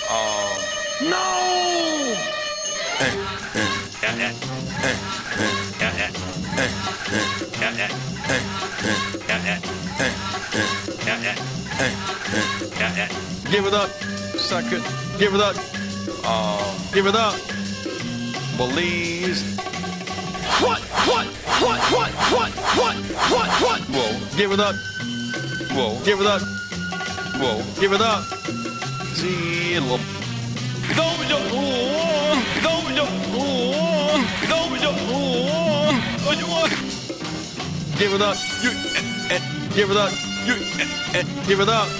No! Give it up, suck it. Give it up. Give it up. Belize. What? Whoa. Give it up. Whoa. Give it up. Whoa. Give it up. See, little. Give it up. Give it up. Give it up.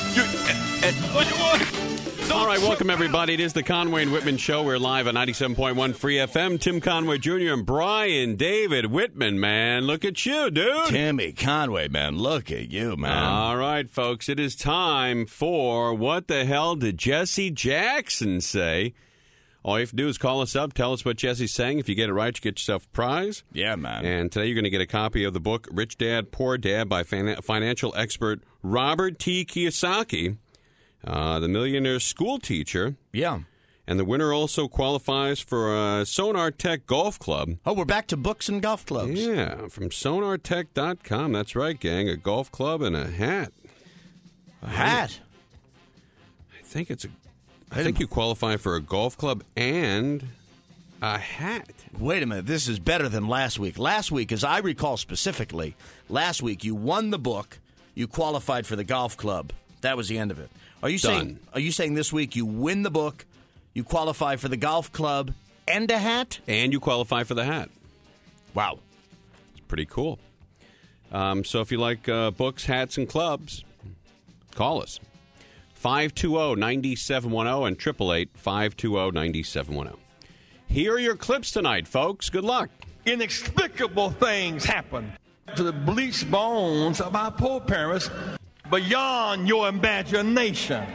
All right, welcome everybody. It is the Conway and Whitman Show. We're live on 97.1 Free FM. Tim Conway Jr. and Brian David Whitman, man. Look at you, dude. Timmy Conway, man. Look at you, man. All right, folks. It is time for What the Hell Did Jesse Jackson Say? All you have to do is call us up, tell us what Jesse's saying. If you get it right, you get yourself a prize. Yeah, man. And today you're going to get a copy of the book Rich Dad, Poor Dad by financial expert Robert T. Kiyosaki, the millionaire school teacher. Yeah. And the winner also qualifies for a Sonar Tech Golf Club. Oh, we're back to books and golf clubs. Yeah, from sonartech.com. That's right, gang. A golf club and a hat. A hat? I think you qualify for a golf club and a hat. Wait a minute. This is better than last week. Last week, as I recall specifically, last week you won the book, you qualified for the golf club. That was the end of it. Are you saying this week you win the book, you qualify for the golf club and a hat? And you qualify for the hat. Wow. It's pretty cool. So if you like books, hats, and clubs, call us. 520-9710 and 888-520-9710. Here are your clips tonight, folks. Good luck. Inexplicable things happen to the bleached bones of our poor parents beyond your imagination.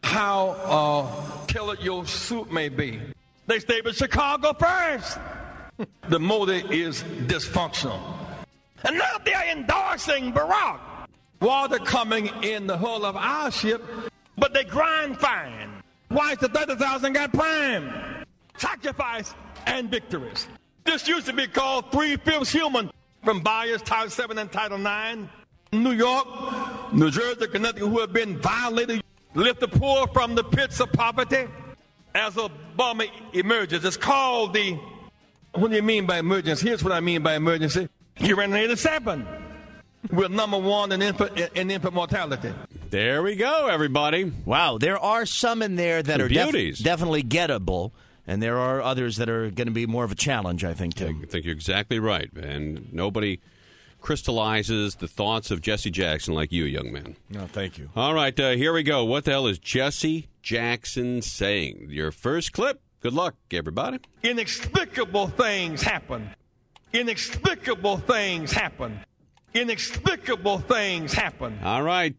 How tailored your suit may be. They stayed with Chicago first. The motive is dysfunctional. And now they're endorsing Barack while they're coming in the hull of our ship. But they grind fine. Why is the 30,000 got prime? Sacrifice and victories. This used to be called 3/5 human from Byers, Title 7 and Title 9. New York, New Jersey, Connecticut, who have been violated, lift the poor from the pits of poverty. As Obama emerges, it's called the, what do you mean by emergency? Here's what I mean by emergency. He ran in 87. We're number one in infant mortality. There we go, everybody. Wow, there are some in there that Some are beauties. definitely gettable, and there are others that are going to be more of a challenge, I think, Tim. I think you're exactly right, and nobody crystallizes the thoughts of Jesse Jackson like you, young man. No, thank you. All right, here we go. What the hell is Jesse Jackson saying? Your first clip. Good luck, everybody. Inexplicable things happen. Inexplicable things happen. Inexplicable things happen. All right,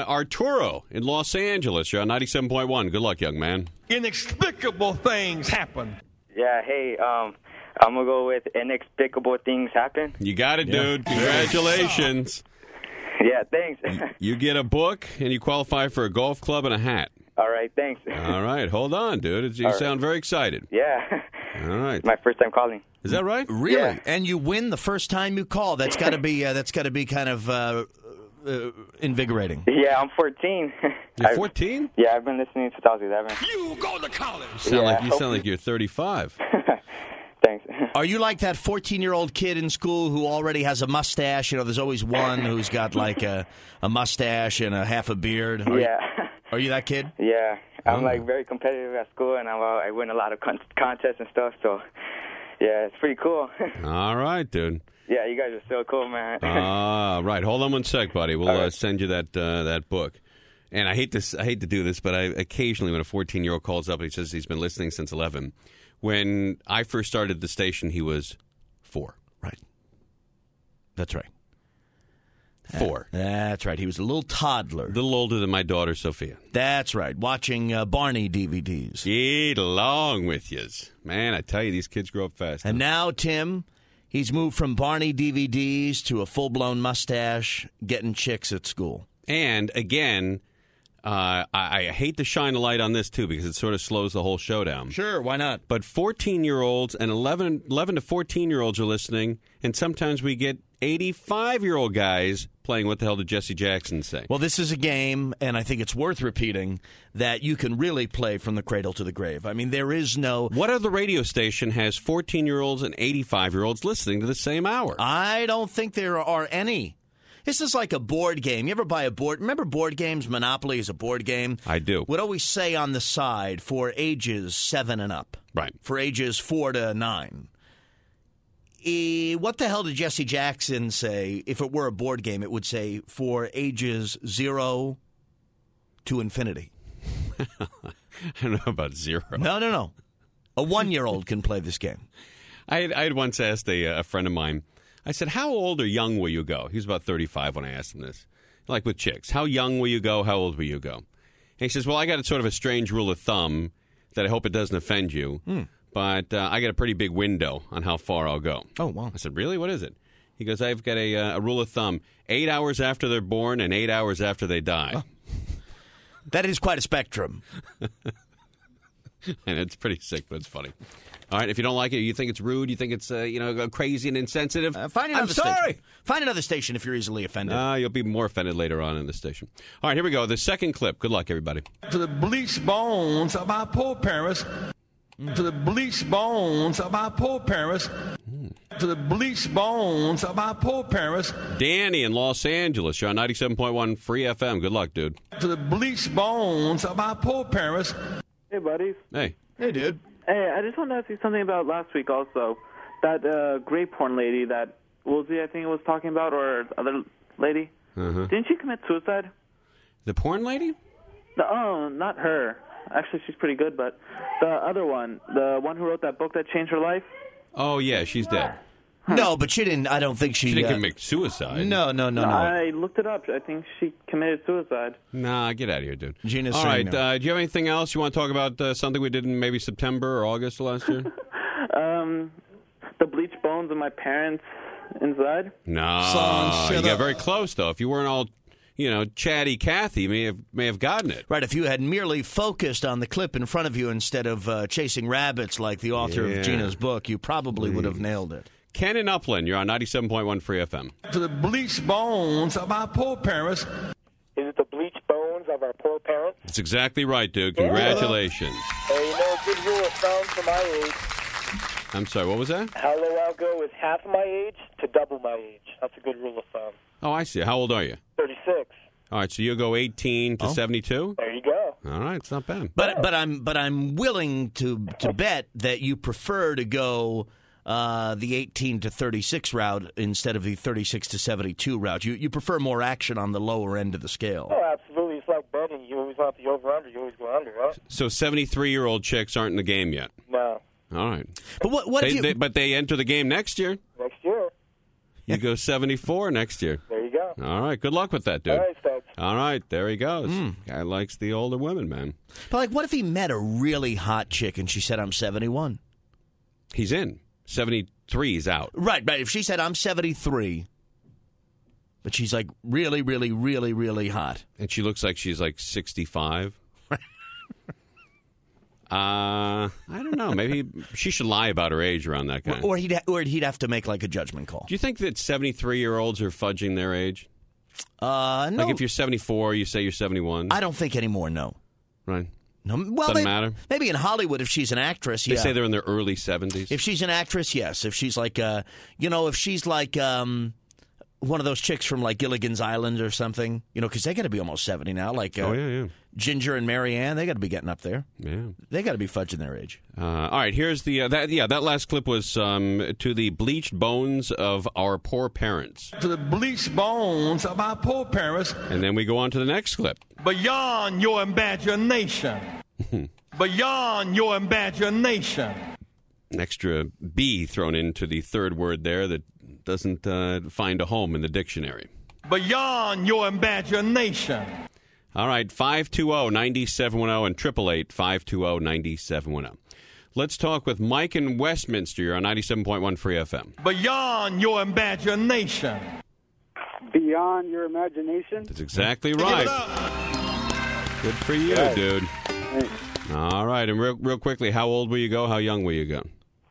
Arturo in Los Angeles. You're on 97.1. Good luck, young man. Inexplicable things happen. Yeah, hey, I'm going to go with inexplicable things happen. You got it, dude. Congratulations. Yeah, thanks. You get a book, and you qualify for a golf club and a hat. All right, thanks. All right, hold on, dude. You sound very excited. Yeah. All right. My first time calling. Is that right? Really? Yeah. And you win the first time you call. That's got to be kind of invigorating. Yeah, I'm 14. You're 14? Yeah, I've been listening since I was 11. You go to college. You sound like you're 35. Thanks. Are you like that 14-year-old kid in school who already has a mustache? You know, there's always one who's got like a mustache and a half a beard. Are you that kid? Yeah. I'm like very competitive at school, and I win a lot of contests and stuff, so yeah, it's pretty cool. All right, dude. Yeah, you guys are so cool, man. Right. Hold on one sec, buddy. We'll send you that book. And I hate to do this, but occasionally when a 14-year-old calls up and he says he's been listening since 11, when I first started the station, he was 4. Right. That's right. 4. That's right. He was a little toddler. A little older than my daughter, Sophia. That's right. Watching Barney DVDs. Get along with yous. Man, I tell you, these kids grow up fast. And now, Tim, he's moved from Barney DVDs to a full-blown mustache, getting chicks at school. And, again, I hate to shine a light on this, too, because it sort of slows the whole show down. Sure, why not? But 14-year-olds and 11 to 14-year-olds are listening, and sometimes we get 85-year-old guys playing What the Hell Did Jesse Jackson Say? Well, this is a game, and I think it's worth repeating, that you can really play from the cradle to the grave. I mean, there is no... What other radio station has 14-year-olds and 85-year-olds listening to the same hour? I don't think there are any. This is like a board game. You ever buy a board? Remember board games? Monopoly is a board game. I do. Would always say on the side for ages 7 and up. Right. For ages 4 to 9. What the hell did Jesse Jackson say? If it were a board game, it would say for ages 0 to infinity. I don't know about 0. No. A 1-year-old can play this game. I had once asked a friend of mine, I said, how old or young will you go? He was about 35 when I asked him this. Like with chicks, how young will you go? How old will you go? And he says, well, I got sort of a strange rule of thumb that I hope it doesn't offend you, but I got a pretty big window on how far I'll go. Oh, wow. I said, really? What is it? He goes, I've got a rule of thumb, 8 hours after they're born and 8 hours after they die. Oh. That is quite a spectrum. And it's pretty sick, but it's funny. All right, if you don't like it, you think it's rude, you think it's crazy and insensitive, Find another I'm sorry. Station. Find another station if you're easily offended. You'll be more offended later on in the station. All right, here we go. The second clip. Good luck, everybody. To the bleached bones of our poor parents. To the bleached bones of our poor parents. To the bleached bones of our poor parents. Danny in Los Angeles. You're on 97.1 Free FM. Good luck, dude. To the bleached bones of our poor parents. Hey, buddies. Hey. Hey, dude. Hey, I just wanted to ask you something about last week also. That gray porn lady that Woolsey, I think, was talking about, or the other lady. Didn't she commit suicide? The porn lady? No, not her. Actually, she's pretty good, but the other one, the one who wrote that book that changed her life. Oh, yeah, she's dead. No, but she didn't. I don't think She didn't commit suicide. No. I looked it up. I think she committed suicide. Nah, get out of here, dude. Gina's all right, saying no. do you have anything else you want to talk about? Something we did in maybe September or August of last year? The bleached bones of my parents inside. No, you got very close though. If you weren't all, chatty Cathy, you may have gotten it. Right, if you had merely focused on the clip in front of you instead of chasing rabbits like the author of Gina's book, you probably would have nailed it. Ken in Upland, you're on 97.1 Free FM. To the bleached bones of our poor parents. Is it the bleached bones of our poor parents? That's exactly right, dude. Congratulations. A good rule of thumb for my age. I'm sorry, what was that? How low I'll go is half my age to double my age. That's a good rule of thumb. Oh, I see. How old are you? 36. All right, so you'll go 18 to 72? There you go. All right, it's not bad. But I'm willing to bet that you prefer to go the 18 to 36 route instead of the 36 to 72 route. You prefer more action on the lower end of the scale. Oh, absolutely. It's like betting. You always want the over-under. You always go under, right? So 73-year-old chicks aren't in the game yet? No. All right. But what if you... But they enter the game next year. Next year. You go 74 next year. There you go. All right. Good luck with that, dude. All right, thanks. All right. There he goes. Guy likes the older women, man. But what if he met a really hot chick and she said, I'm 71? He's in. 73 is out. Right. If she said, I'm 73, but she's like really, really, really, really hot. And she looks like she's like 65. I don't know. Maybe she should lie about her age around that guy. Or he'd have to make like a judgment call. Do you think that 73-year-olds are fudging their age? No. Like if you're 74, you say you're 71? I don't think anymore, no. Right. No, well, Doesn't matter. Maybe in Hollywood, if she's an actress, They say they're in their early 70s. If she's an actress, yes. If she's like, if she's like one of those chicks from like Gilligan's Island or something, because they got to be almost 70 now. Like, Ginger and Marianne, they got to be getting up there. Yeah, they got to be fudging their age. All right, here's the that last clip was to the bleached bones of our poor parents. To the bleached bones of our poor parents. And then we go on to the next clip. Beyond your imagination. Beyond your imagination. An extra B thrown into the third word there that doesn't find a home in the dictionary. Beyond your imagination. All right, 520-9710 and 888-520-9710. Let's talk with Mike in Westminster. You're on 97.1 Free FM. Beyond your imagination. Beyond your imagination? That's exactly right. Good for you, dude. All right, and real quickly, how old will you go? How young will you go?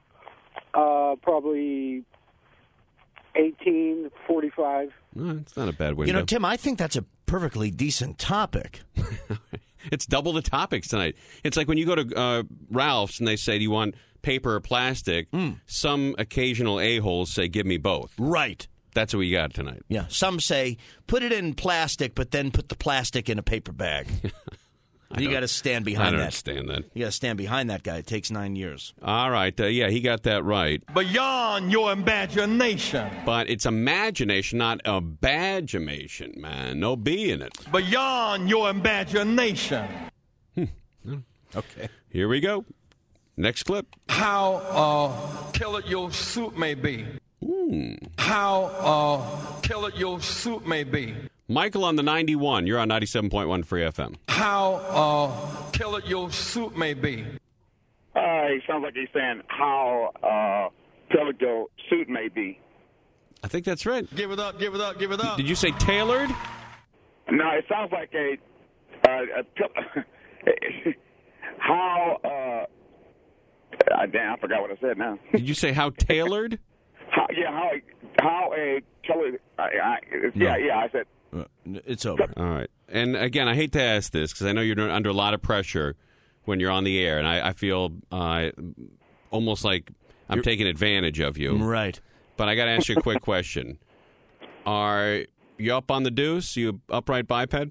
Probably 18, 45. It's not a bad window. You know, Tim, I think that's a perfectly decent topic. It's double the topics tonight. It's like when you go to Ralph's and they say, do you want paper or plastic? Some occasional a-holes say, give me both. Right. That's what we got tonight. Yeah. Some say, put it in plastic, but then put the plastic in a paper bag. You got to stand behind that. I don't understand that. You got to stand behind that guy. It takes 9 years. All right. Yeah, he got that right. Beyond your imagination. But it's imagination, not a badgamation, man. No B in it. Beyond your imagination. Okay. Here we go. Next clip. How tailored your suit may be. How tailored your suit may be. Michael on the 91. You're on 97.1 Free FM. How tailored your suit may be. He sounds like he's saying how tailored your suit may be. I think that's right. Give it up, give it up, give it up. Did you say tailored? No, it sounds like how. Damn, I forgot what I said now. Did you say how tailored? How a tailored. I said. It's over. All right. And again, I hate to ask this because I know you're under a lot of pressure when you're on the air, and I feel almost like I'm taking advantage of you. Right. But I got to ask you a quick question. Are you up on the deuce? You upright biped?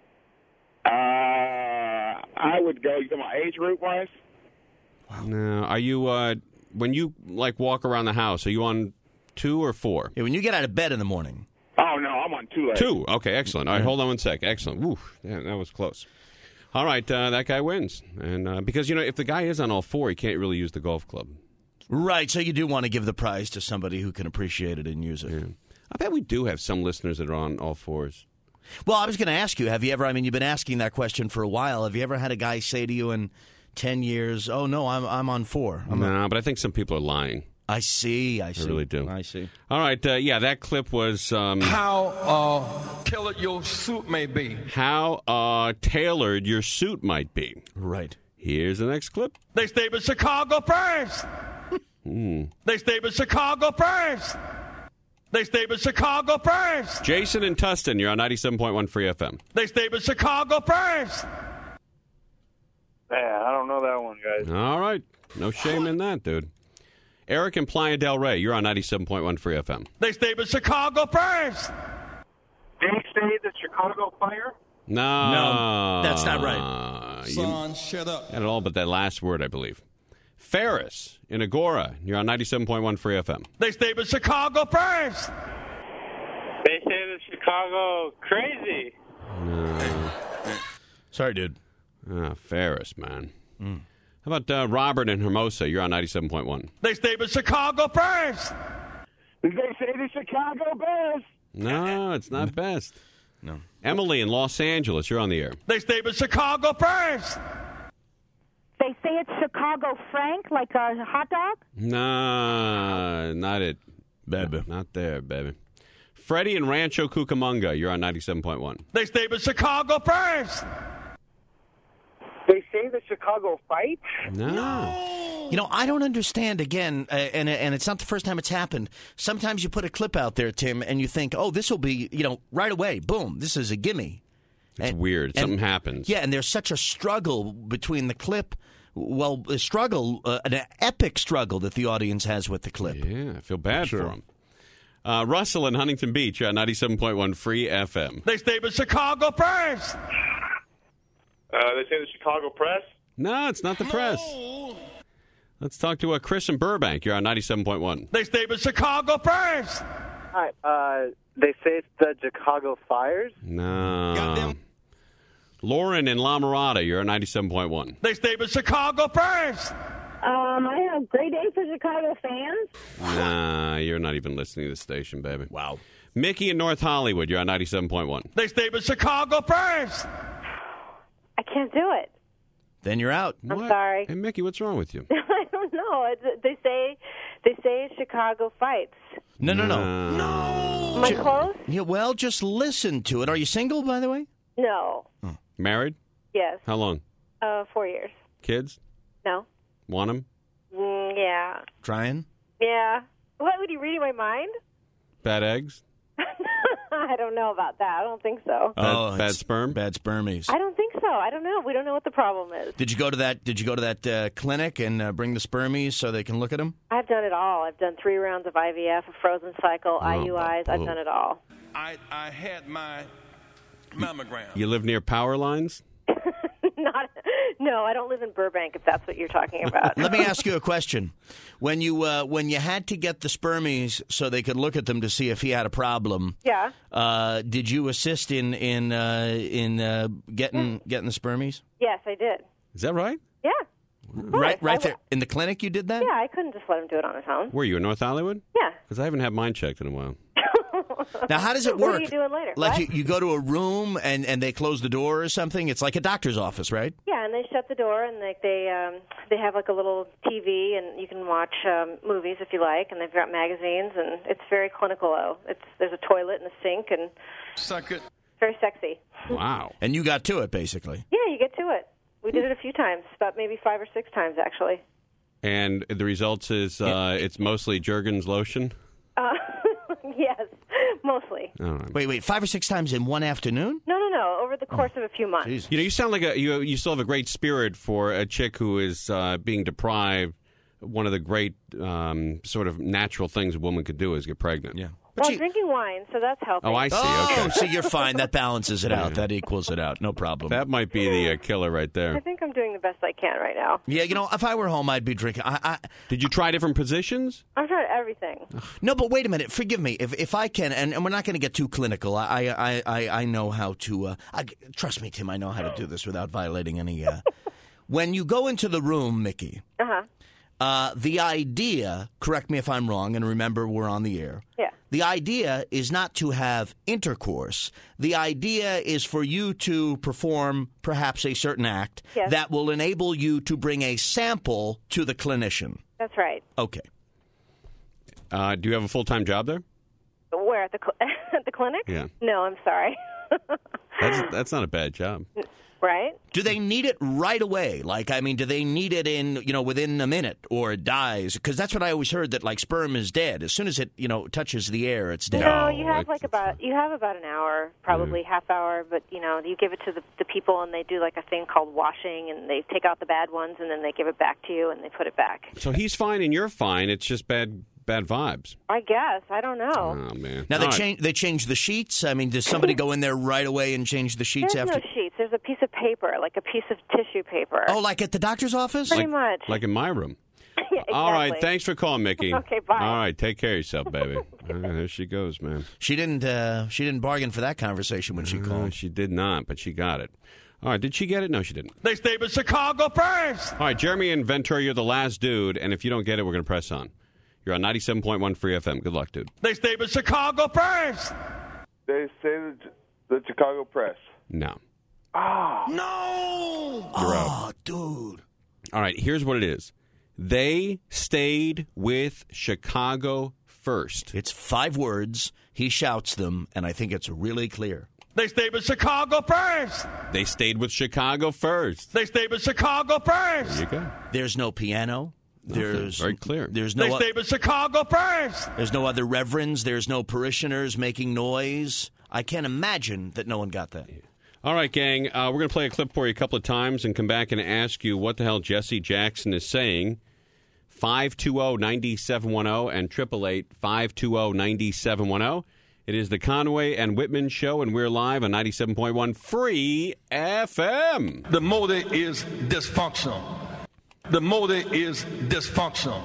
I would go. You know my age group wise? Wow. No. Are you when you like walk around the house? Are you on 2 or 4? Yeah, when you get out of bed in the morning. Oh no, I'm on 2 legs. 2. Okay, excellent. All right, hold on one sec. Excellent. Woo, yeah, that was close. All right, that guy wins, and because if the guy is on all 4, he can't really use the golf club. Right. So you do want to give the prize to somebody who can appreciate it and use it. Yeah. I bet we do have some listeners that are on all 4s. Well, I was going to ask you, have you ever, you've been asking that question for a while. Have you ever had a guy say to you in 10 years, oh, no, I'm on 4? No, but I think some people are lying. I see. I really do. I see. All right, that clip was... how tailored your suit may be. How tailored your suit might be. Right. Here's the next clip. They stayed with Chicago first. They stayed with Chicago first. They stayed with Chicago first. Jason and Tustin, you're on 97.1 Free FM. They stayed with Chicago first. Man, I don't know that one, guys. All right. No shame in that, dude. Eric and Playa del Rey, you're on 97.1 Free FM. They stayed with Chicago first. Did he say the Chicago Fire? No, that's not right. Son, shut up. Got it all but that last word, I believe. Ferris in Agora, you're on 97.1 Free FM. They stayed with Chicago first. They say the Chicago Crazy. No. Sorry, dude. Ferris, man. How about Robert in Hermosa? You're on 97.1. They stayed with Chicago first. They say the Chicago Bears. No, it's not best. No. Emily in Los Angeles, you're on the air. They stayed with Chicago first. They say it's Chicago Frank, like a hot dog? No, not it. Baby. Not there, baby. Freddie in Rancho Cucamonga, you're on 97.1. They stayed with Chicago first. They say the Chicago Fight? No. I don't understand, again, and it's not the first time it's happened. Sometimes you put a clip out there, Tim, and you think, oh, this will be, right away, boom, this is a gimme. It's weird. Something happens. Yeah, and there's such a struggle between the clip, an epic struggle that the audience has with the clip. Yeah, I feel bad for him. Russell in Huntington Beach, you're on 97.1 Free FM. They stayed with Chicago first. They say the Chicago Press? No, it's not the press. Let's talk to Chris in Burbank. You're on 97.1. They stayed with Chicago first. Hi. They say it's the Chicago Fires? No. Goddamn. Lauren in La Mirada. You're on 97.1. They stayed with Chicago first. I have great day for Chicago fans. Nah, you're not even listening to the station, baby. Wow. Mickey in North Hollywood. You're on 97.1. They stayed with Chicago first. I can't do it. Then you're out. I'm sorry. Hey, Mickey, what's wrong with you? I don't know. They say it's Chicago Fights. No. Am I close? Yeah, well, just listen to it. Are you single, by the way? No. Married? Yes. How long? 4 years. Kids? No. Want them? Yeah. Trying? Yeah. What, would you reading my mind? Bad eggs? I don't know about that. I don't think so. Bad sperm? Bad spermies. I don't think so. I don't know. We don't know what the problem is. Did you go to that clinic and bring the spermies so they can look at them? I've done it all. I've done 3 rounds of IVF, a frozen cycle, IUIs. I've done it all. I had my mammogram. You live near power lines? No, I don't live in Burbank, if that's what you're talking about. Let me ask you a question. When you had to get the spermies so they could look at them to see if he had a problem, yeah, did you assist in getting the spermies? Yes, I did. Is that right? Yeah. Right there in the clinic you did that? Yeah, I couldn't just let him do it on his own. Were you in North Hollywood? Yeah. Because I haven't had mine checked in a while. Now, how does it work? What are you doing later? Like you go to a room and they close the door or something? It's like a doctor's office, right? Yeah, and they shut the door and they have like a little TV and you can watch movies if you like, and they've got magazines, and it's very clinical. There's a toilet and a sink and Suck it. Very sexy. Wow. And you got to it, basically. Yeah, you get to it. We did it a few times, about maybe 5 or 6 times actually. And the results is it's mostly Jergens lotion? Yes, mostly. All right. Wait, 5 or 6 times in one afternoon? No, over the course of a few months. You know, you sound like you still have a great spirit for a chick who is being deprived. One of the great sort of natural things a woman could do is get pregnant. Yeah. Well, I'm drinking wine, so that's helping. Oh, I see. Okay. So you're fine. That balances it out. That equals it out. No problem. That might be the killer right there. I think I'm doing the best I can right now. Yeah, you know, if I were home, I'd be drinking. Did you try different positions? I've tried everything. No, but wait a minute. Forgive me. If I can, and we're not going to get too clinical. I know how to. Trust me, Tim. I know how to do this without violating any. When you go into the room, Mickey. The idea. Correct me if I'm wrong, and remember we're on the air. Yeah. The idea is not to have intercourse. The idea is for you to perform perhaps a certain act that will enable you to bring a sample to the clinician. That's right. Okay. Do you have a full-time job there? Where, at the clinic? Yeah. No, I'm sorry. That's not a bad job. Right? Do they need it right away? Like, I mean, do they need it within a minute or it dies? Because that's what I always heard, that like sperm is dead. As soon as it, touches the air, it's dead. No, you have about an hour, probably half hour, but you give it to the people and they do like a thing called washing, and they take out the bad ones and then they give it back to you and they put it back. So he's fine and you're fine. It's just bad vibes. I guess. I don't know. Oh, man. Now, they change the sheets? I mean, does somebody go in there right away and change the sheets There's after? no sheets. There's a piece of paper, like a piece of tissue paper. Oh, like at the doctor's office? Pretty much. Like in my room. Yeah, exactly. All right, thanks for calling, Mickey. Okay, bye. All right, take care of yourself, baby. There she goes, man. She didn't bargain for that conversation when she called. She did not, but she got it. All right, did she get it? No, she didn't. They stayed with Chicago first. All right, Jeremy and Ventura, you're the last dude, and if you don't get it, we're going to press on. You're on 97.1 Free FM. Good luck, dude. They stayed with Chicago first. They say the Chicago Press. No. Oh. No! You're out. Dude. All right, here's what it is. They stayed with Chicago first. It's 5 words. He shouts them, and I think it's really clear. They stayed with Chicago first. They stayed with Chicago first. They stayed with Chicago first. There you go. There's no piano. There's very clear. There's no. They stayed with Chicago first. There's no other reverends. There's no parishioners making noise. I can't imagine that no one got that. All right, gang. We're going to play a clip for you a couple of times and come back and ask you what the hell Jesse Jackson is saying. 520-9710 and 888-520-9710. It is the Conway and Whitman Show, and we're live on 97.1 Free FM. The motor is dysfunctional. The motor is dysfunctional.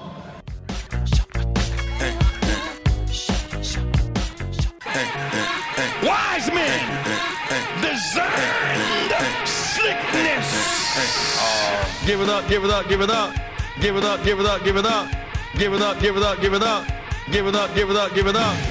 Wise men designed slickness. Give it up, give it up, give it up. Give it up, give it up, give it up. Give it up, give it up, give it up. Give it up, give it up, give it up.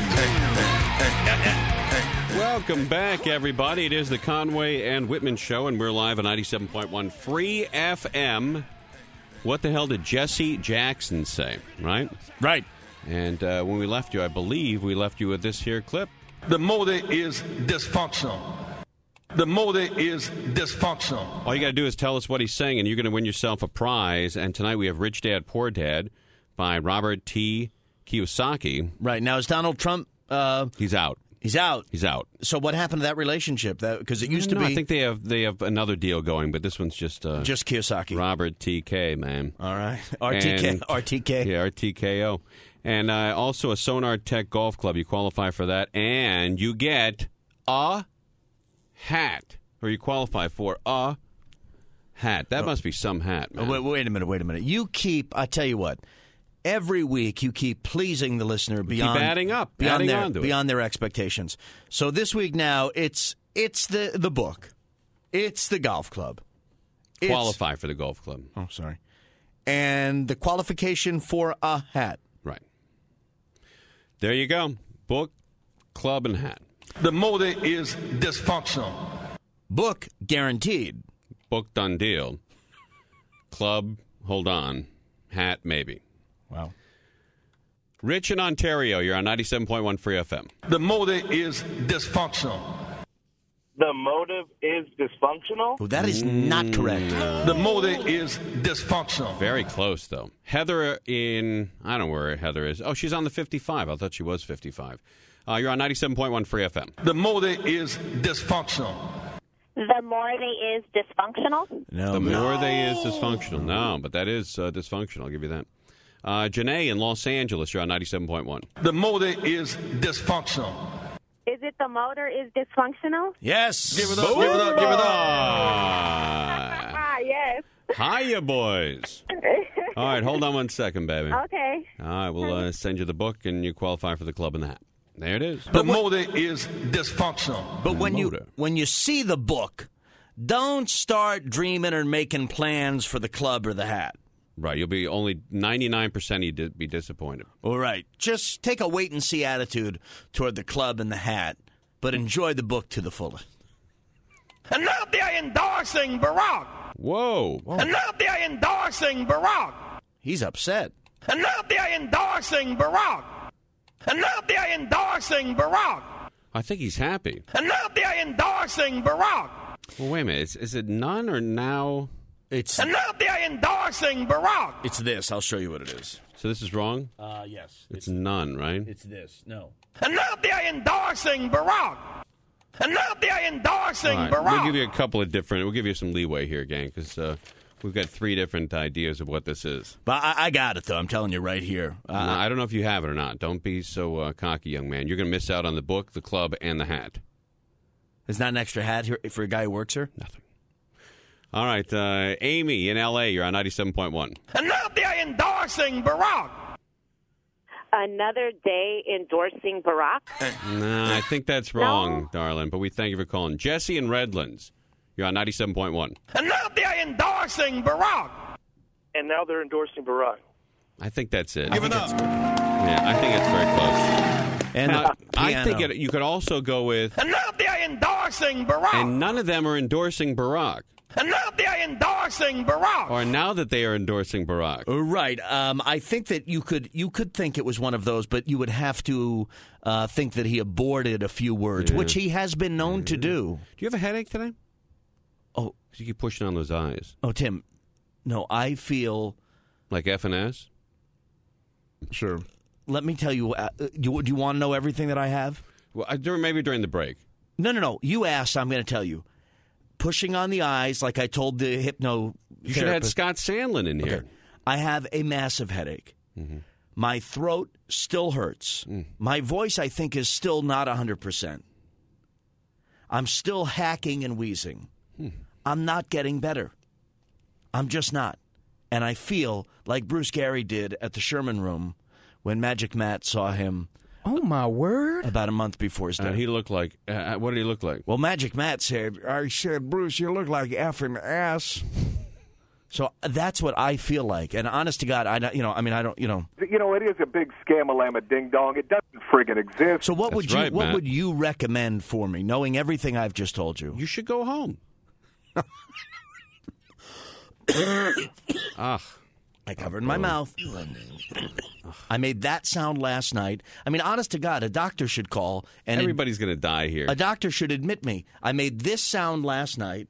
Welcome back, everybody. It is the Conway and Whitman Show, and we're live on 97.1 Free FM. What the hell did Jesse Jackson say, right? Right. And when we left you, I believe we left you with this here clip. The motor is dysfunctional. The motor is dysfunctional. All you got to do is tell us what he's saying, and you're going to win yourself a prize. And tonight we have Rich Dad, Poor Dad by Robert T. Kiyosaki. Right. Now, is Donald Trump... He's out. He's out. He's out. So what happened to that relationship? Because it used to be... I think they have another deal going, but this one's just Kiyosaki. Robert T.K., man. All right. RTK. Yeah, RTKO. And also a Sonar Tech Golf Club. You qualify for that, and you get a hat. Or you qualify for a hat. That must be some hat, man. Wait a minute. You keep... I tell you what. Every week, you keep pleasing the listener beyond keep adding up, beyond their expectations. So this week now, it's the book, it's the golf club. Qualify for the golf club. Oh, sorry, and the qualification for a hat. Right there, you go. Book, club, and hat. The motor is dysfunctional. Book guaranteed. Book done deal. Club, hold on. Hat maybe. Wow. Rich in Ontario, you're on 97.1 Free FM. The motive is dysfunctional. The motive is dysfunctional? Oh, that is not correct. The motive is dysfunctional. Very close, though. Heather I don't know where Heather is. Oh, she's on the 55. I thought she was 55. You're on 97.1 Free FM. The motive is dysfunctional. The morgue is dysfunctional? No. The morgue is dysfunctional. No, but that is dysfunctional. I'll give you that. Janae in Los Angeles, you're on 97.1. The motor is dysfunctional. Is it the motor is dysfunctional? Yes. Give it up, give it up, give it up. Yes. Hiya, boys. All right, hold on one second, baby. Okay. All right, we'll send you the book, and you qualify for the club and the hat. There it is. The motor is dysfunctional. But when you see the book, don't start dreaming or making plans for the club or the hat. Right, you'll be only 99% you'd be disappointed. All right, just take a wait-and-see attitude toward the club and the hat, but enjoy the book to the fullest. And now they're endorsing Barack. Whoa. And now they're endorsing Barack. He's upset. And now they're endorsing Barack. And now they're endorsing Barack. I think he's happy. And now they're endorsing Barack. Well, wait a minute. Is it none or now? And now they're endorsing Barack. It's this. I'll show you what it is. So this is wrong? Yes. It's none, right? It's this. No. And now they're endorsing Barack. And now they're endorsing Barack. We'll give you a couple of different. We'll give you some leeway here, gang, because we've got three different ideas of what this is. But I got it, though. I'm telling you right here. I don't know if you have it or not. Don't be so cocky, young man. You're going to miss out on the book, the club, and the hat. There's not an extra hat here for a guy who works here? Nothing. All right, Amy in L.A., you're on 97.1. And now they're endorsing Barack. Another day endorsing Barack? No, I think that's wrong, darling, but we thank you for calling. Jesse in Redlands, you're on 97.1. And now they're endorsing Barack. And now they're endorsing Barack. I think that's it. Give it up. Yeah, I think it's very close. And I think you could also go with... And now they're endorsing Barack. And none of them are endorsing Barack. And now they're endorsing Barack. Or now that they are endorsing Barack. Right. I think that you could think it was one of those, but you would have to think that he aborted a few words, which he has been known to do. Do you have a headache today? Oh. You keep pushing on those eyes. Oh, Tim. No, I feel... Like F&S? Sure. Let me tell you, do you want to know everything that I have? Well, maybe during the break. No. You asked, I'm going to tell you. Pushing on the eyes, like I told the hypno. You should have had Scott Sandlin in here. Okay. I have a massive headache. Mm-hmm. My throat still hurts. My voice, I think, is still not 100%. I'm still hacking and wheezing. I'm not getting better. I'm just not. And I feel like Bruce Gary did at the Sherman Room when Magic Matt saw him. Oh, my word. About a month before his death. He looked like, what did he look like? Well, Magic Matt said, Bruce, you look like effing ass. So that's what I feel like. And honest to God, I don't. You know, it is a big scam-a-lama ding-dong. It doesn't friggin' exist. So what would you recommend for me, knowing everything I've just told you? You should go home. I covered my mouth. I made that sound last night. I mean, honest to God, a doctor should call. And everybody's going to die here. A doctor should admit me. I made this sound last night.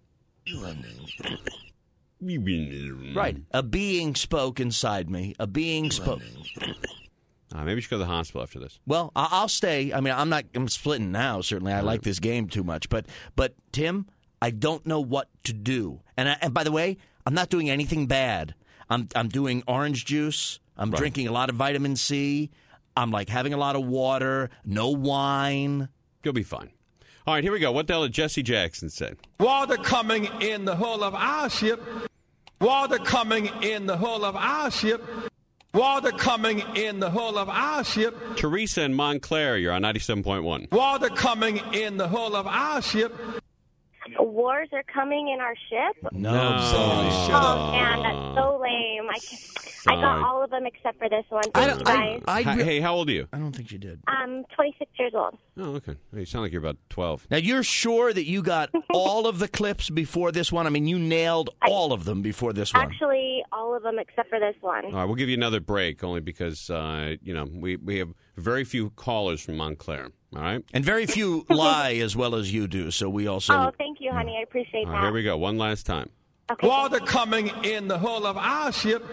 Right. A being spoke inside me. A being spoke. Maybe you should go to the hospital after this. Well, I'll stay. I mean, I'm splitting now, certainly. I like this game too much. But Tim, I don't know what to do. And by the way, I'm not doing anything bad. I'm doing orange juice. I'm drinking a lot of vitamin C. I'm like having a lot of water. No wine. You'll be fine. All right, here we go. What the hell did Jesse Jackson say? Water coming in the hull of our ship. Water coming in the hull of our ship. Water coming in the hull of our ship. Teresa in Montclair, you're on 97.1. Water coming in the hull of our ship. Wars are coming in our ship? No. Oh, man, that's so lame. I got all of them except for this one. Hey, how old are you? I don't think you did. I'm 26 years old. Oh, okay. You sound like you're about 12. Now, you're sure that you got all of the clips before this one? I mean, you nailed all of them before this one. Actually, all of them except for this one. All right, we'll give you another break only because, we have very few callers from Montclair. All right? And very few lie as well as you do, so we also... Oh, thank you, honey. I appreciate that. Here we go. One last time. Okay. Water coming in the hull of our ship.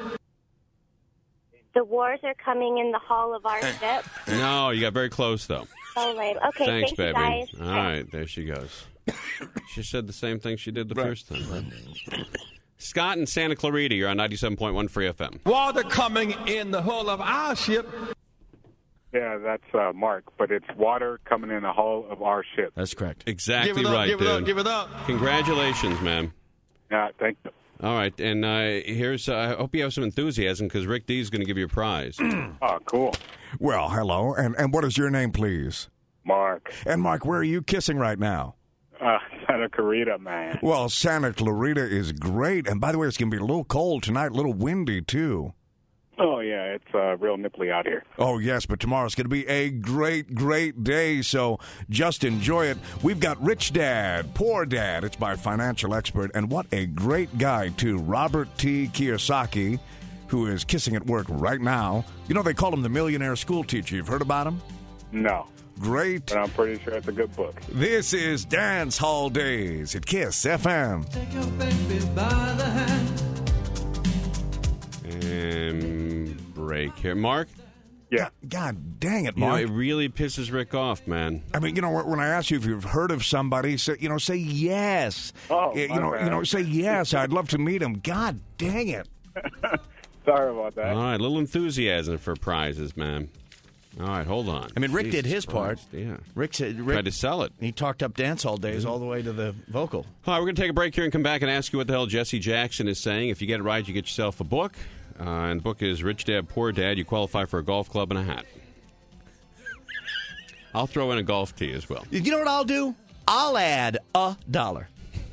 The wars are coming in the hull of our ship. No, you got very close, though. So lame. Okay, thanks, baby. You guys. All right, there she goes. She said the same thing she did the first time. Scott in Santa Clarita, you're on 97.1 Free FM. Water coming in the hull of our ship. Yeah, that's Mark, but it's water coming in the hull of our ship. That's correct. Exactly right, dude. Give it up. Congratulations, man. Yeah, thank you. All right, and here's, I hope you have some enthusiasm because Rick D is going to give you a prize. Oh, cool. Well, hello, and what is your name, please? Mark. And Mark, where are you kissing right now? Santa Clarita, man. Well, Santa Clarita is great, and by the way, it's going to be a little cold tonight, a little windy, too. Oh, yeah, it's real nipply out here. Oh, yes, but tomorrow's going to be a great, great day, so just enjoy it. We've got Rich Dad, Poor Dad. It's my financial expert, and what a great guy, too, Robert T. Kiyosaki, who is kissing at work right now. You know, they call him the millionaire school teacher. You've heard about him? No. Great. But I'm pretty sure it's a good book. This is Dance Hall Days at KISS FM. Take your baby by the hand. Break here. Mark? Yeah. God dang it, Mark. It really pisses Rick off, man. I mean, when I ask you if you've heard of somebody, say yes. Oh, say yes. I'd love to meet him. God dang it. Sorry about that. All right, a little enthusiasm for prizes, man. All right, hold on. I mean, Rick Jesus did his Christ. part. Yeah. Rick tried to sell it. He talked up Dance Hall Days all the way to the vocal. All right, we're going to take a break here and come back and ask you what the hell Jesse Jackson is saying. If you get it right, you get yourself a book. And the book is Rich Dad, Poor Dad. You qualify for a golf club and a hat. I'll throw in a golf tee as well. You know what I'll do? I'll add $1.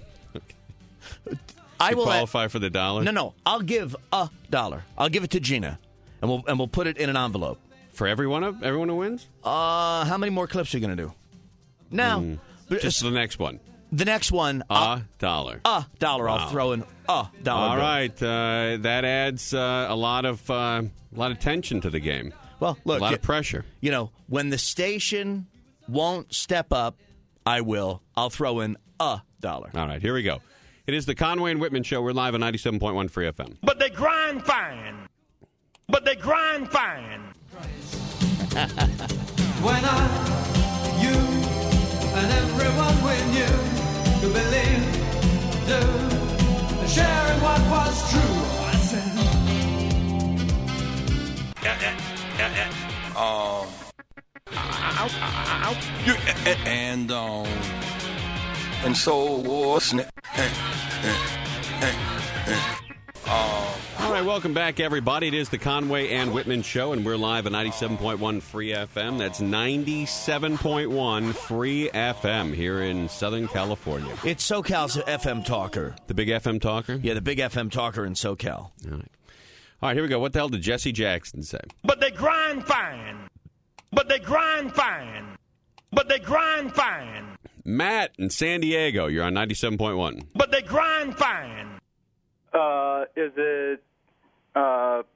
I will qualify for the dollar? No. I'll give $1. I'll give it to Gina, and we'll put it in an envelope for everyone who wins. How many more clips are you going to do? Now, just the next one. The next one, $1. $1. Wow. I'll throw in $1. All right, that adds a lot of tension to the game. Well, look, a lot of pressure. You know, when the station won't step up, I will. I'll throw in $1. All right, here we go. It is the Conway and Whitman Show. We're live on 97.1 Free FM. But they grind fine. When you and everyone we knew could believe, sharing what was true. I said, and so was All right, welcome back, everybody. It is the Conway and Whitman Show, and we're live at 97.1 Free FM. That's 97.1 Free FM here in Southern California. It's SoCal's FM talker. The big FM talker? Yeah, the big FM talker in SoCal. All right, here we go. What the hell did Jesse Jackson say? But they grind fine. Matt in San Diego, you're on 97.1. But they grind fine. Is it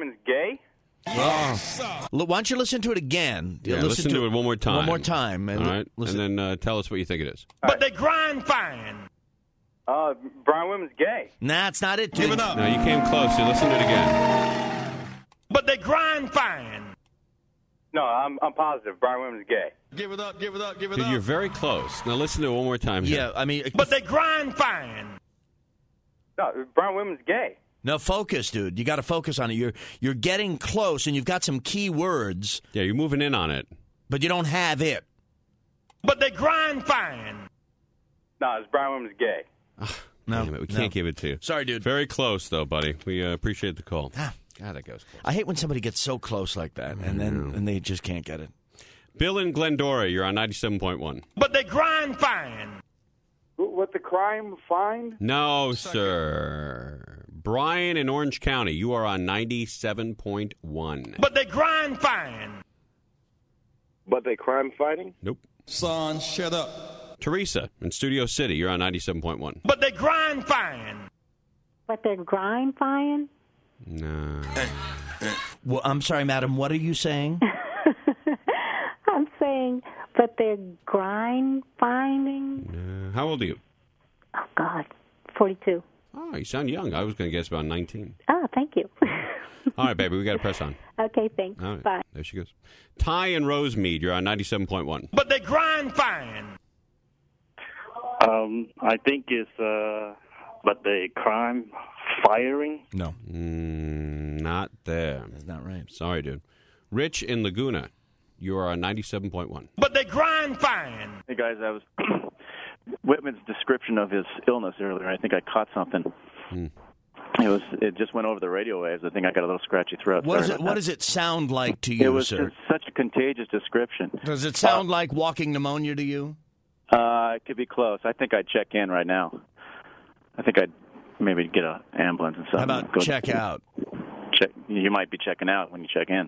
women's gay? Why don't you listen to it again? Yeah, listen to it one more time. One more time. And, all right? And then tell us what you think it is. But they grind fine. Brian Women's gay. Nah, it's not it. Give it up. No, you came close. You listen to it again. But they grind fine. No, I'm positive. Brian Women's gay. Give it up, give it up, give it Dude, up. you're very close. Now listen to it one more time here. Yeah, I mean... But they grind fine. No, Brian Women's gay. No, focus, dude. You got to focus on it. You're getting close, and you've got some key words. Yeah, you're moving in on it. But you don't have it. But they grind fine. No, it's Brian Women's gay. No, damn it, we can't give it to you. Sorry, dude. Very close, though, buddy. We appreciate the call. God, that goes close. I hate when somebody gets so close like that, and they just can't get it. Bill in Glendora, you're on 97.1. But they grind fine. What the crime find? No, sir. Brian in Orange County, you are on 97.1. But they grind fine. But they crime fighting? Nope. Son, shut up. Teresa in Studio City, you're on 97.1. But they grind fine. But they're grind fine? No. Well, I'm sorry, madam. What are you saying? I'm saying, but they're grind finding? How old are you? Oh, God. 42. Oh, you sound young. I was going to guess about 19. Oh, thank you. All right, baby, we got to press on. Okay, thanks. All right. Bye. There she goes. Ty and Rosemead, you're on 97.1. But they grind fine. I think it's, but they crime firing? No. Not there. That's not right. Sorry, dude. Rich in Laguna, you are on 97.1. But they grind fine. Hey, guys, I was Whitman's description of his illness earlier. I think I caught something. It just went over the radio waves. I think I got a little scratchy throat. What does it sound like to you, it was sir? such a contagious description. Does it sound like walking pneumonia to you? It could be close. I think I'd check in right now. I think I'd maybe get an ambulance and something. How about check out? You might be checking out when you check in.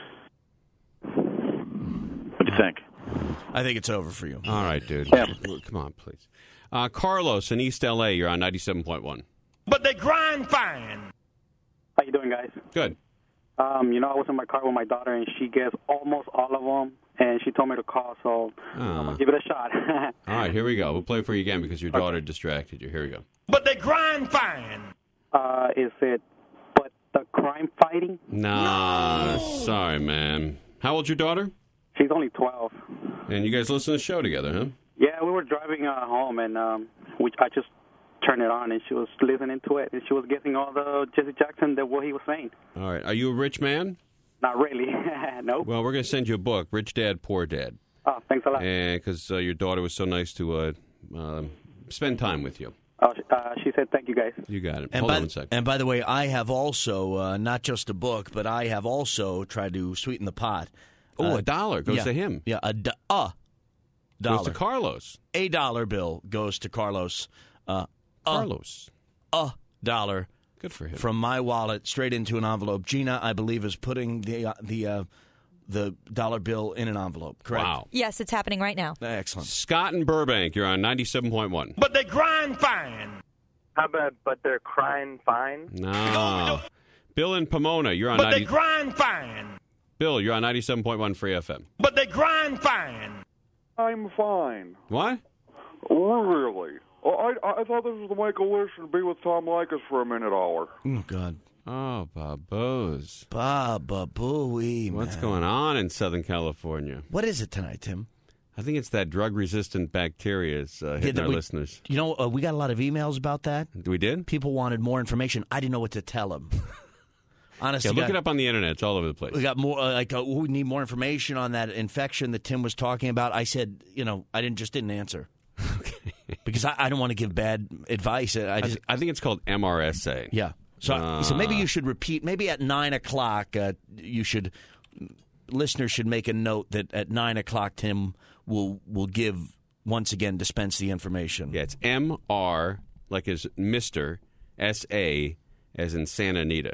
What do you think? I think it's over for you. All right, dude. Yeah. Come on, please. Carlos in East L.A., you're on 97.1. But they grind fine. How you doing, guys? Good. I was in my car with my daughter, and she gets almost all of them, and she told me to call, so I'm going to give it a shot. All right, here we go. We'll play for you again because your daughter distracted you. Here we go. But they grind fine. Is it but the crime fighting? Nah, sorry, man. How old's your daughter? She's only 12. And you guys listen to the show together, huh? Yeah, we were driving home, and I just turned it on, and she was listening to it, and she was guessing all the Jesse Jackson, what he was saying. All right. Are you a rich man? Not really. No. Well, we're going to send you a book, Rich Dad, Poor Dad. Oh, thanks a lot. Because your daughter was so nice to spend time with you. Oh, she said thank you, guys. You got it. And Hold on one second. And by the way, I have also, not just a book, but I have also tried to sweeten the pot. Oh, $1 goes to him. Yeah, $1. Goes to Carlos. $1 bill goes to Carlos. Carlos. $1. Good for him. From my wallet straight into an envelope. Gina, I believe, is putting the dollar bill in an envelope. Correct? Wow. Yes, it's happening right now. Excellent. Scott in Burbank, you're on 97.1. But they grind fine. How about but they're crying fine? No. Bill in Pomona, you're on But they grind fine. Bill, you're on 97.1 Free FM. But they grind fine. I'm fine. What? Really? I thought this was the Make-A-Wish and be with Tom Likas for a minute hour. Oh, God. Oh, Babos. Baba-booey, What's going on in Southern California? What is it tonight, Tim? I think it's that drug-resistant bacteria is hitting our listeners. You know, we got a lot of emails about that. We did? People wanted more information. I didn't know what to tell them. Honestly, look it up on the internet. It's all over the place. We got more, we need more information on that infection that Tim was talking about. I said, I didn't answer. Okay. Because I don't want to give bad advice. I think it's called MRSA. Yeah. So maybe you should repeat. Maybe at 9 o'clock, listeners should make a note that at 9 o'clock, Tim will dispense the information. Yeah, it's MR, like as Mr. S-A, as in Santa Anita.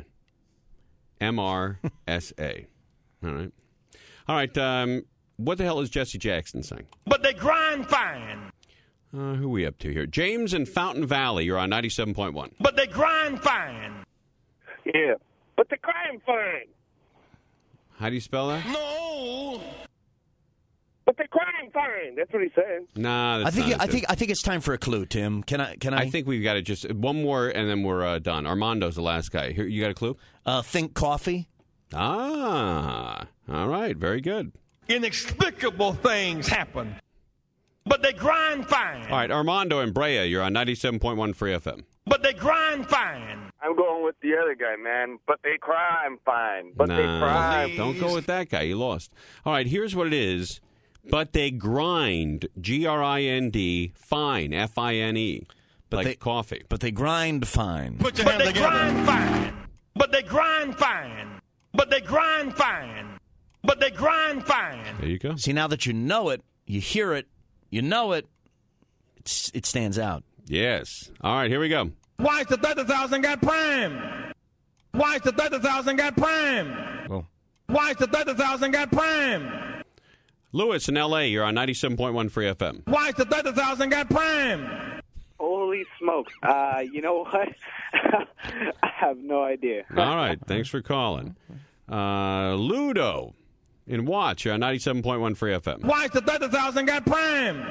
MRSA. All right. All right. What the hell is Jesse Jackson saying? But they grind fine. Who are we up to here? James in Fountain Valley. You're on 97.1. But they grind fine. Yeah. But the crime fine. How do you spell that? No. But the crime fine. That's what he said. Nah, that's I think it's time for a clue, Tim. Can I? I think we've got to just one more, and then we're done. Armando's the last guy. Here, you got a clue? Think coffee. Ah, all right, very good. Inexplicable things happen, but they grind fine. All right, Armando and Brea, you're on 97.1 Free FM. But they grind fine. I'm going with the other guy, man. But they crime fine. But they crime. Don't go with that guy. You lost. All right, here's what it is. But they grind, G-R-I-N-D, fine, F-I-N-E, like coffee. But they grind fine. Put your hands together. Grind fine. But they grind fine. But they grind fine. But they grind fine. There you go. See, now that you know it, you hear it, you know it, it stands out. Yes. All right, here we go. Why is the 30,000 got prime? Why is the 30,000 got prime? Well. Why is the 30,000 got prime? Lewis in L.A., you're on 97.1 Free FM. Why is the 30,000 got prime? Holy smokes. You know what? I have no idea. All right. Thanks for calling. Ludo in Watts, you're on 97.1 Free FM. Why is the 30,000 got prime?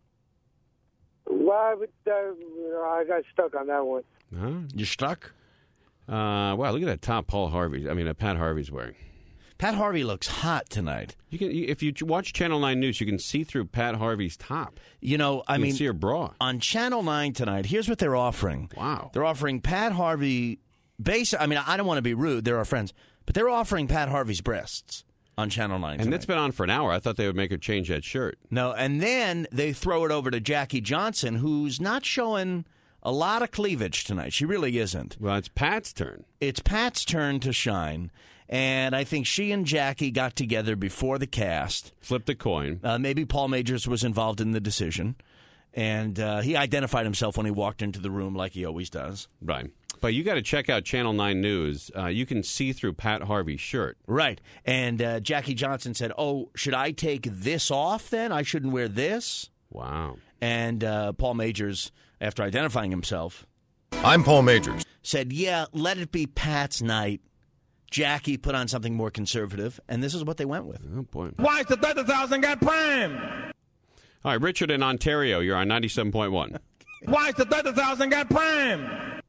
Why would I got stuck on that one. Huh? You're stuck? Wow, look at that top Pat Harvey's wearing. Pat Harvey looks hot tonight. If you watch Channel 9 News, you can see through Pat Harvey's top. You know, I mean, see her bra. On Channel 9 tonight, here's what they're offering. Wow. They're offering Pat Harvey, I mean, I don't want to be rude. They're our friends. But they're offering Pat Harvey's breasts on Channel 9 tonight. And that's been on for an hour. I thought they would make her change that shirt. No, and then they throw it over to Jackie Johnson, who's not showing a lot of cleavage tonight. She really isn't. Well, it's Pat's turn. It's Pat's turn to shine. And I think she and Jackie got together before the cast. Flipped a coin. Maybe Paul Majors was involved in the decision. And he identified himself when he walked into the room like he always does. Right. But you got to check out Channel 9 News. You can see through Pat Harvey's shirt. Right. And Jackie Johnson said, should I take this off then? I shouldn't wear this? Wow. And Paul Majors, after identifying himself, I'm Paul Majors, said, yeah, let it be Pat's night. Jackie put on something more conservative, and this is what they went with. Oh, boy. Why is the 30,000 got prime? All right, Richard in Ontario, you're on 97.1. Why is the 30,000 got prime?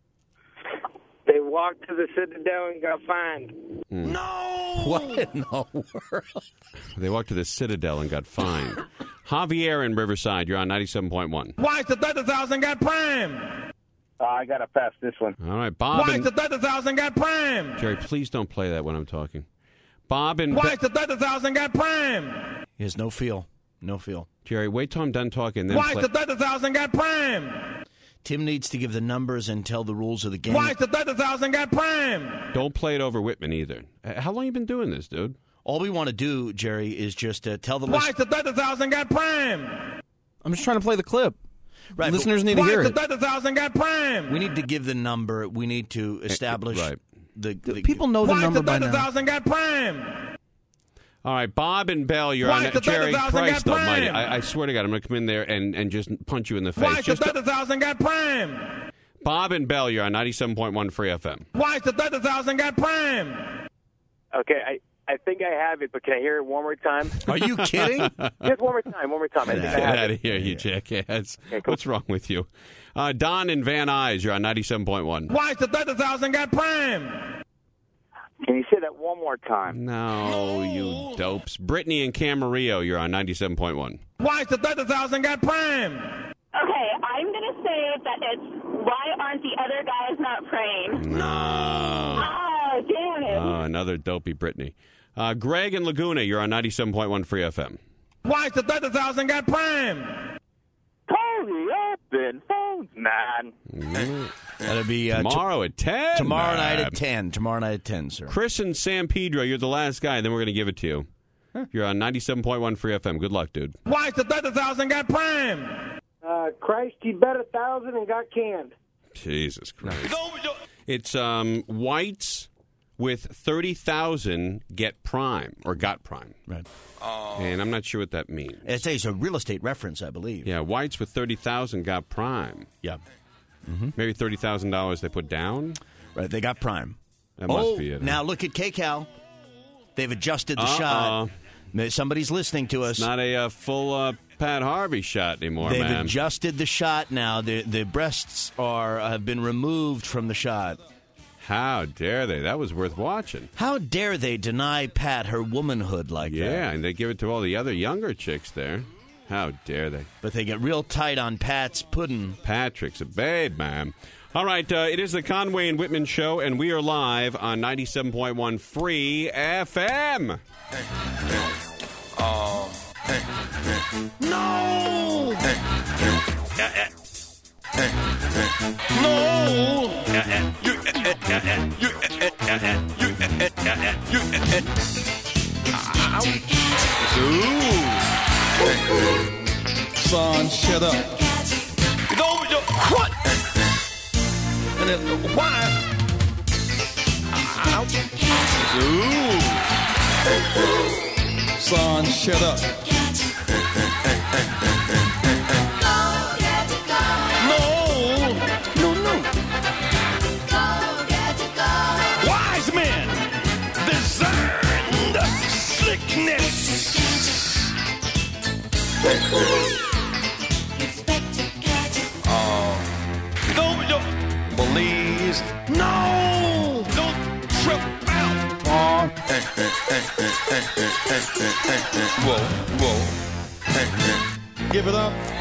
They walked to the Citadel and got fined. No! What in the world? They walked to the Citadel and got fined. Javier in Riverside, you're on 97.1. Why is the 30,000 got prime? I got to pass this one. All right, Bob. Why is the 30,000 got prime? Jerry, please don't play that when I'm talking. Bob and Why is the 30,000 got prime? He has no feel. No feel. Jerry, wait till I'm done talking. Then Why is the 30,000 got prime? Tim needs to give the numbers and tell the rules of the game. Why is the 30,000 got prime? Don't play it over Whitman either. How long you been doing this, dude? All we want to do, Jerry, is just tell the Why is the 30,000 got prime? I'm just trying to play the clip. Right, listeners need to hear it. Why is the 30,000 got prime? We need to give the number. We need to establish the people know the number by now. Why is the 30,000 got prime? All right, Bob and Bell, you're on Jerry. Christ almighty. I swear to God, I'm going to come in there and just punch you in the face. Why is the 30,000 got prime? Bob and Bell, you're on 97.1 Free FM. Why is the 30,000 got prime? Okay, I think I have it, but can I hear it one more time? Are you kidding? Just one more time. I think I Get have out it. of here, you jackass. What's wrong with you? Don in Van Nuys, you're on 97.1. Why is the 30,000 got prime? Can you say that one more time? No, you dopes. Brittany in Camarillo, you're on 97.1. Why is the 30,000 got prime? Okay, I'm going to say that it's why aren't the other guys not praying? No. Oh, damn it. Oh, another dopey Brittany. Greg in Laguna, you're on 97.1 Free FM. Why is the 30,000 got prime? Hurry up and phones, man. That'll be tomorrow at 10. Tomorrow night at 10. Tomorrow night at 10, sir. Chris in San Pedro, you're the last guy, then we're going to give it to you. You're on 97.1 Free FM. Good luck, dude. Why is the 30,000 got prime? Christ, he bet 1,000 and got canned. Jesus Christ. It's whites with 30,000 get prime or got prime. Right. And I'm not sure what that means. It's a real estate reference, I believe. Yeah, whites with 30,000 got prime. Yeah. Maybe $30,000 they put down. Right, they got prime. That must be it. Now look at KCAL. They've adjusted the shot. Somebody's listening to us. It's not a full Pat Harvey shot anymore, They've man. adjusted the shot now. The breasts have been removed from the shot. How dare they? That was worth watching. How dare they deny Pat her womanhood like that? Yeah, and they give it to all the other younger chicks there. How dare they? But they get real tight on Pat's pudding. Patrick's a babe, man. All right, it is the Conway and Whitman Show, and we are live on 97.1 Free FM. No! Son, shut up. You know what? And then why? Son, shut up. Wise men discern slickness. Don't please, no, don't trip out. Whoa. Give it up.